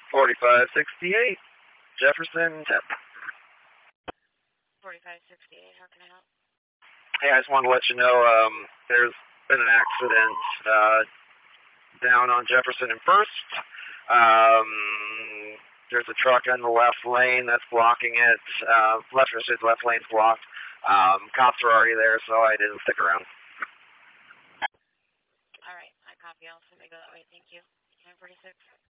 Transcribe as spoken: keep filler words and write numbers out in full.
forty-five sixty-eight, Jefferson, tip. forty-five sixty-eight, how can I help? Hey, I just wanted to let you know um, there's been an accident uh, down on Jefferson and First. Um, there's a truck in the left lane that's blocking it. Uh, left, I should say left lane's blocked. Um, cops are already there, so I didn't stick around. All right, I copy. I'll send it go that way. Thank you. nine forty-six.